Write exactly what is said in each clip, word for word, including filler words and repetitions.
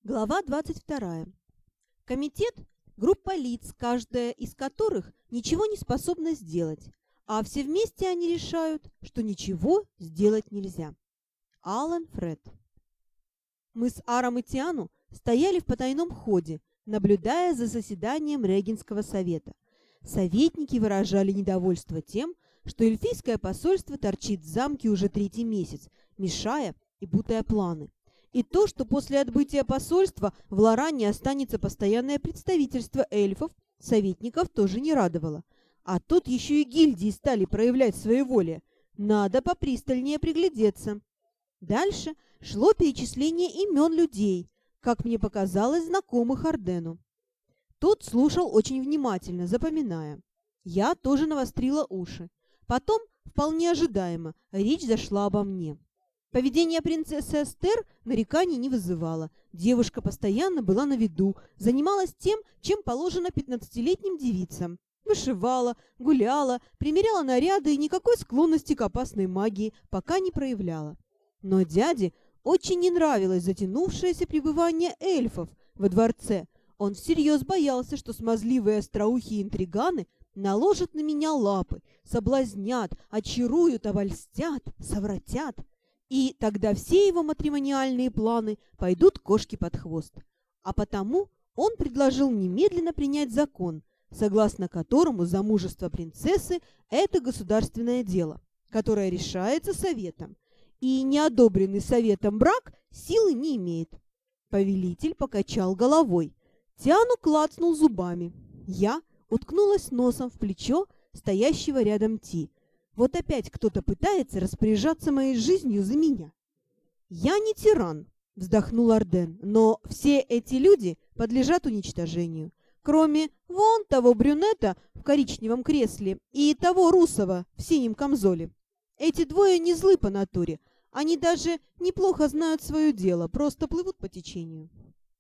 Глава двадцать вторая. Комитет – группа лиц, каждая из которых ничего не способна сделать, а все вместе они решают, что ничего сделать нельзя. Алан Фред. Мы с Аром и Тиану стояли в потайном ходе, наблюдая за заседанием Регенского совета. Советники выражали недовольство тем, что эльфийское посольство торчит в замке уже третий месяц, мешая и путая планы. И то, что после отбытия посольства в Лоране останется постоянное представительство эльфов, советников тоже не радовало. А тут еще и гильдии стали проявлять своеволие. Надо попристальнее приглядеться. Дальше шло перечисление имен людей, как мне показалось, знакомых Ардену. Тот слушал очень внимательно, запоминая. Я тоже навострила уши. Потом, вполне ожидаемо, речь зашла обо мне. Поведение принцессы Эстер нареканий не вызывало. Девушка постоянно была на виду, занималась тем, чем положено пятнадцатилетним девицам. Вышивала, гуляла, примеряла наряды и никакой склонности к опасной магии пока не проявляла. Но дяде очень не нравилось затянувшееся пребывание эльфов во дворце. Он всерьез боялся, что смазливые остроухие интриганы наложат на меня лапы, соблазнят, очаруют, обольстят, совратят. И тогда все его матримониальные планы пойдут кошке под хвост. А потому он предложил немедленно принять закон, согласно которому замужество принцессы – это государственное дело, которое решается советом, и неодобренный советом брак силы не имеет. Повелитель покачал головой. Тиану клацнул зубами. Я уткнулась носом в плечо стоящего рядом Ти. Вот опять кто-то пытается распоряжаться моей жизнью за меня. «Я не тиран», — вздохнул Арден, «но все эти люди подлежат уничтожению, кроме вон того брюнета в коричневом кресле и того русого в синем камзоле. Эти двое не злы по натуре, они даже неплохо знают свое дело, просто плывут по течению».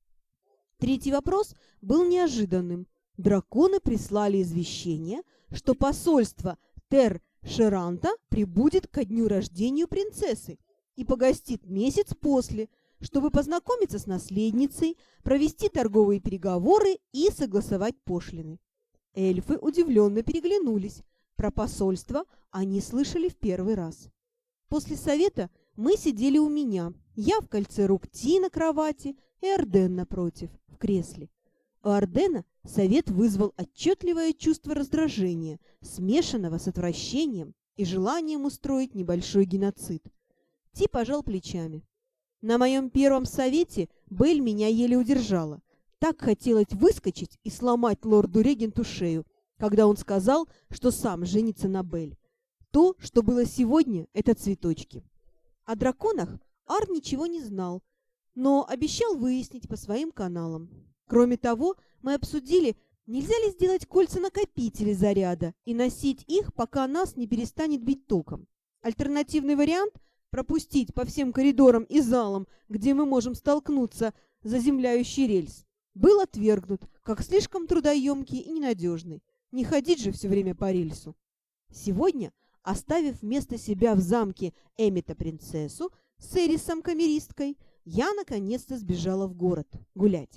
Третий вопрос был неожиданным. Драконы прислали извещение, что посольство Тер Шеранта прибудет ко дню рождения принцессы и погостит месяц после, чтобы познакомиться с наследницей, провести торговые переговоры и согласовать пошлины. Эльфы удивленно переглянулись. Про посольство они слышали в первый раз. После совета мы сидели у меня, я в кольце рук Ти на кровати и Арден напротив, в кресле. У Ардена совет вызвал отчетливое чувство раздражения, смешанного с отвращением и желанием устроить небольшой геноцид. Ти пожал плечами. На моем первом совете Белль меня еле удержала. Так хотелось выскочить и сломать лорду-регенту шею, когда он сказал, что сам женится на Белль. То, что было сегодня, это цветочки. О драконах Ар ничего не знал, но обещал выяснить по своим каналам. Кроме того, мы обсудили, нельзя ли сделать кольца-накопители заряда и носить их, пока нас не перестанет бить током. Альтернативный вариант – пропустить по всем коридорам и залам, где мы можем столкнуться, заземляющий рельс, был отвергнут, как слишком трудоемкий и ненадежный. Не ходить же все время по рельсу. Сегодня, оставив вместо себя в замке Эмита принцессу с Эрисом-камеристкой, я наконец-то сбежала в город гулять.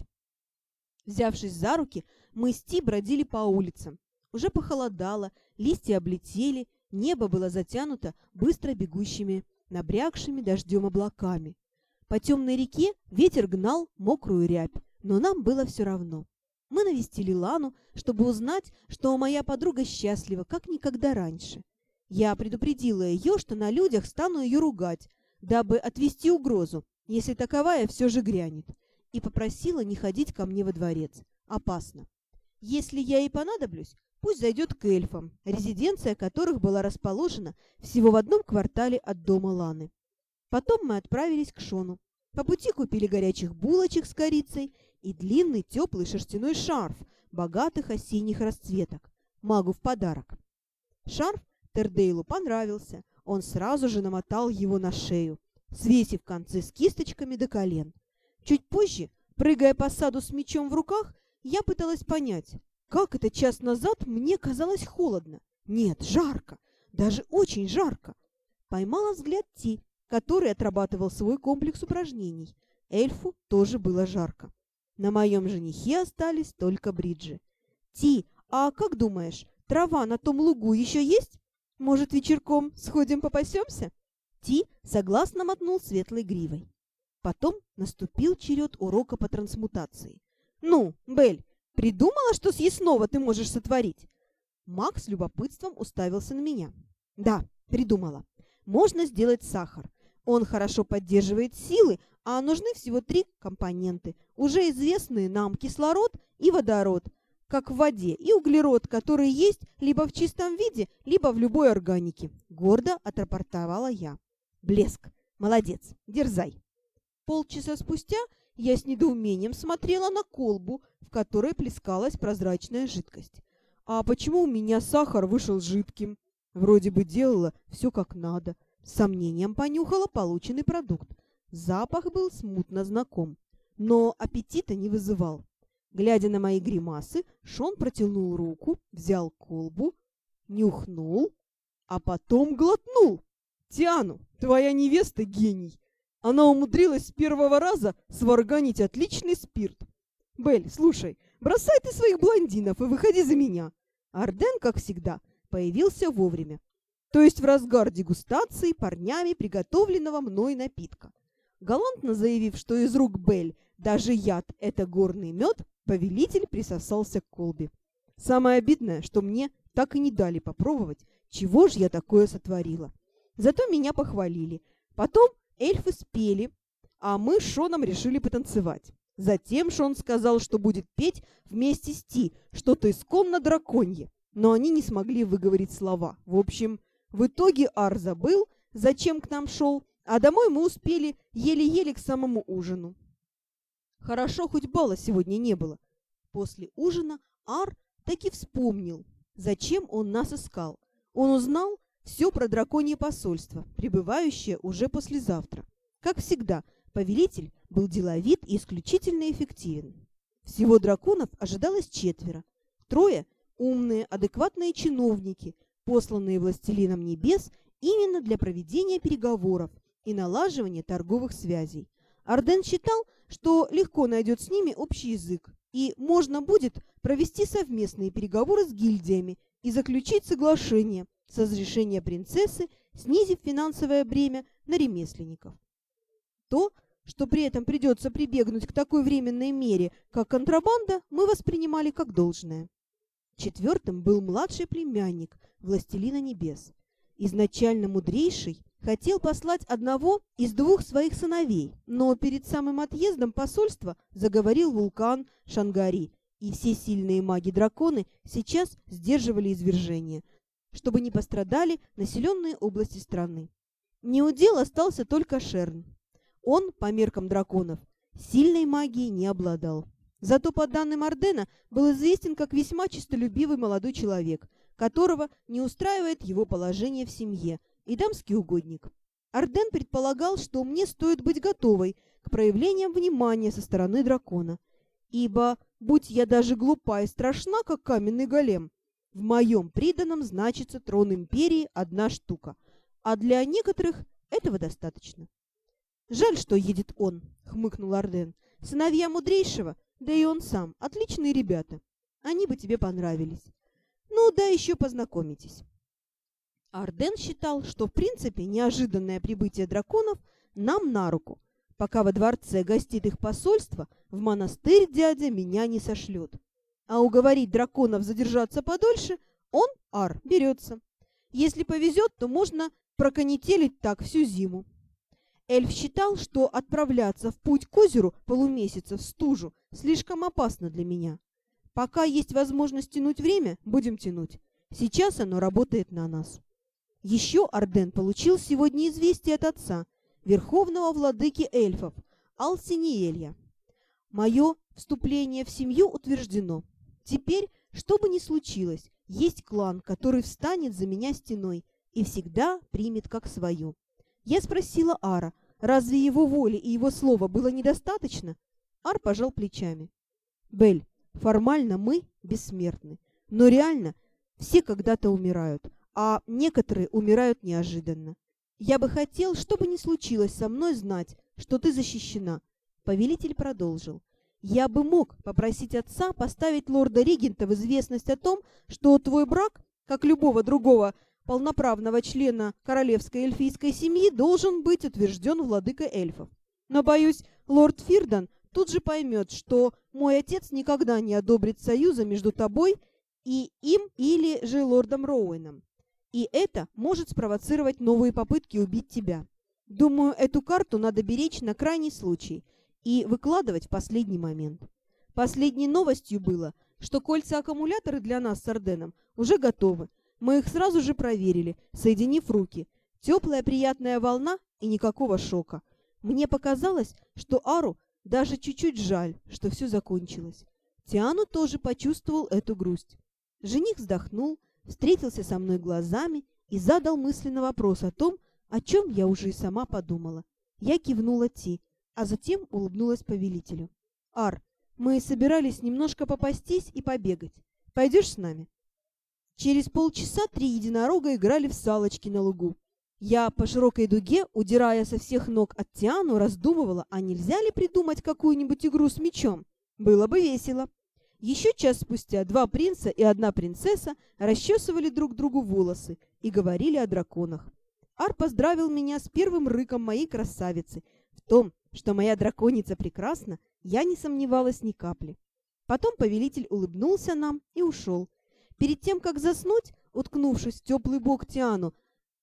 Взявшись за руки, мы с Ти бродили по улицам. Уже похолодало, листья облетели, небо было затянуто быстро бегущими, набрякшими дождем облаками. По темной реке ветер гнал мокрую рябь, но нам было все равно. Мы навестили Лану, чтобы узнать, что моя подруга счастлива, как никогда раньше. Я предупредила ее, что на людях стану ее ругать, дабы отвести угрозу, если таковая все же грянет, и попросила не ходить ко мне во дворец. Опасно. Если я ей понадоблюсь, пусть зайдет к эльфам, резиденция которых была расположена всего в одном квартале от дома Ланы. Потом мы отправились к Шону. По пути купили горячих булочек с корицей и длинный теплый шерстяной шарф богатых осенних расцветок, магу в подарок. Шарф Тердейлу понравился, он сразу же намотал его на шею, свесив концы с кисточками до колен. Чуть позже, прыгая по саду с мечом в руках, я пыталась понять, как это час назад мне казалось холодно. Нет, жарко, даже очень жарко. Поймала взгляд Ти, который отрабатывал свой комплекс упражнений. Эльфу тоже было жарко. На моем женихе остались только бриджи. «Ти, а как думаешь, трава на том лугу еще есть? Может, вечерком сходим попасемся?» Ти согласно мотнул светлой гривой. Потом наступил черед урока по трансмутации. «Ну, Бель, придумала, что съестного ты можешь сотворить?» Маг с любопытством уставился на меня. «Да, придумала. Можно сделать сахар. Он хорошо поддерживает силы, а нужны всего три компоненты, уже известные нам: кислород и водород, как в воде, и углерод, который есть либо в чистом виде, либо в любой органике», — гордо отрапортовала я. «Блеск! Молодец! Дерзай!» Полчаса спустя я с недоумением смотрела на колбу, в которой плескалась прозрачная жидкость. «А почему у меня сахар вышел жидким? Вроде бы делала все как надо». С сомнением понюхала полученный продукт. Запах был смутно знаком, но аппетита не вызывал. Глядя на мои гримасы, Шон протянул руку, взял колбу, нюхнул, а потом глотнул. «Тиану, твоя невеста гений! Она умудрилась с первого раза сварганить отличный спирт. Бель, слушай, бросай ты своих блондинов и выходи за меня». Арден, как всегда, появился вовремя, то есть в разгар дегустации парнями приготовленного мной напитка. Галантно заявив, что из рук Бель даже яд — это горный мед, повелитель присосался к колбе. Самое обидное, что мне так и не дали попробовать, чего ж я такое сотворила. Зато меня похвалили. Потом эльфы спели, а мы с Шоном решили потанцевать. Затем Шон сказал, что будет петь вместе с Ти что-то исконно драконье, но они не смогли выговорить слова. В общем, в итоге Ар забыл, зачем к нам шел, а домой мы успели еле-еле к самому ужину. Хорошо, хоть бала сегодня не было. После ужина Ар таки вспомнил, зачем он нас искал. Он узнал все про драконье посольство, прибывающее уже послезавтра. Как всегда, повелитель был деловит и исключительно эффективен. Всего драконов ожидалось четверо. Трое – умные, адекватные чиновники, посланные властелином небес именно для проведения переговоров и налаживания торговых связей. Арден считал, что легко найдет с ними общий язык, и можно будет провести совместные переговоры с гильдиями и заключить соглашение с разрешения принцессы, снизив финансовое бремя на ремесленников. То, что при этом придется прибегнуть к такой временной мере, как контрабанда, мы воспринимали как должное. Четвертым был младший племянник властелина небес. Изначально мудрейший хотел послать одного из двух своих сыновей, но перед самым отъездом посольства заговорил вулкан Шангари, и все сильные маги-драконы сейчас сдерживали извержение, чтобы не пострадали населенные области страны. Неудел остался только Шерн. Он, по меркам драконов, сильной магией не обладал. Зато, по данным Ардена, был известен как весьма честолюбивый молодой человек, которого не устраивает его положение в семье, и дамский угодник. Арден предполагал, что мне стоит быть готовой к проявлениям внимания со стороны дракона, ибо, будь я даже глупа и страшна, как каменный голем, в моем приданом значится трон империи одна штука, а для некоторых этого достаточно. «Жаль, что едет он», — хмыкнул Арден. «Сыновья мудрейшего, да и он сам, отличные ребята. Они бы тебе понравились. Ну, да еще познакомитесь». Арден считал, что в принципе неожиданное прибытие драконов нам на руку. Пока во дворце гостит их посольство, в монастырь дядя меня не сошлет. А уговорить драконов задержаться подольше он, Ар, берется. Если повезет, то можно проконетелить так всю зиму. Эльф считал, что отправляться в путь к озеру полумесяца в стужу слишком опасно для меня. Пока есть возможность тянуть время, будем тянуть. Сейчас оно работает на нас. Еще Арден получил сегодня известие от отца, верховного владыки эльфов, Алсиниэлья. Мое вступление в семью утверждено. Теперь, что бы ни случилось, есть клан, который встанет за меня стеной и всегда примет как свою. Я спросила Ара, разве его воли и его слова было недостаточно? Ар пожал плечами. Бель, формально мы бессмертны, но реально все когда-то умирают, а некоторые умирают неожиданно. Я бы хотел, что бы ни случилось со мной, знать, что ты защищена, Повелитель продолжил. «Я бы мог попросить отца поставить лорда-регента в известность о том, что твой брак, как любого другого полноправного члена королевской эльфийской семьи, должен быть утвержден владыкой эльфов. Но, боюсь, лорд Фирдан тут же поймет, что мой отец никогда не одобрит союза между тобой и им или же лордом Роуэном. И это может спровоцировать новые попытки убить тебя. Думаю, эту карту надо беречь на крайний случай и выкладывать в последний момент. Последней новостью было, что кольца-аккумуляторы для нас с Арденом уже готовы. Мы их сразу же проверили, соединив руки. Теплая приятная волна и никакого шока. Мне показалось, что Ару даже чуть-чуть жаль, что все закончилось. Тиану тоже почувствовал эту грусть. Жених вздохнул, встретился со мной глазами и задал мысленный вопрос о том, о чем я уже и сама подумала. Я кивнула Ти, а затем улыбнулась повелителю. «Ар, мы собирались немножко попастись и побегать. Пойдешь с нами?» Через полчаса три единорога играли в салочки на лугу. Я по широкой дуге, удирая со всех ног от Тиану, раздумывала, а нельзя ли придумать какую-нибудь игру с мячом? Было бы весело. Еще час спустя два принца и одна принцесса расчесывали друг другу волосы и говорили о драконах. Ар поздравил меня с первым рыком моей красавицы. В том, что моя драконица прекрасна, я не сомневалась ни капли. Потом повелитель улыбнулся нам и ушел. Перед тем, как заснуть, уткнувшись в теплый бок Тиану,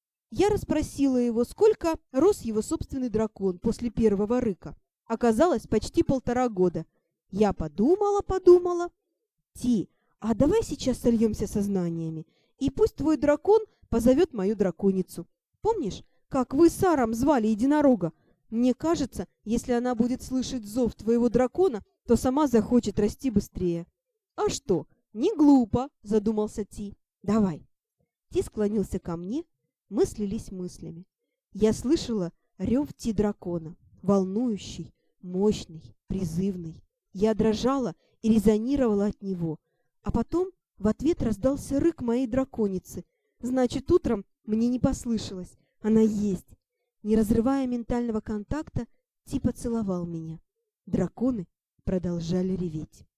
я расспросила его, сколько рос его собственный дракон после первого рыка. Оказалось, почти полтора года. Я подумала, подумала. Ти, а давай сейчас сольемся сознаниями, и пусть твой дракон позовет мою драконицу. Помнишь, как вы с Аром звали единорога? Мне кажется, если она будет слышать зов твоего дракона, то сама захочет расти быстрее. А что? Не глупо, задумался Ти. Давай. Ти склонился ко мне, мы слились мыслями. Я слышала рев Ти-дракона, волнующий, мощный, призывный. Я дрожала и резонировала от него. А потом в ответ раздался рык моей драконицы. Значит, утром мне не послышалось. Она есть. Не разрывая ментального контакта, Ти поцеловал меня. Драконы продолжали реветь.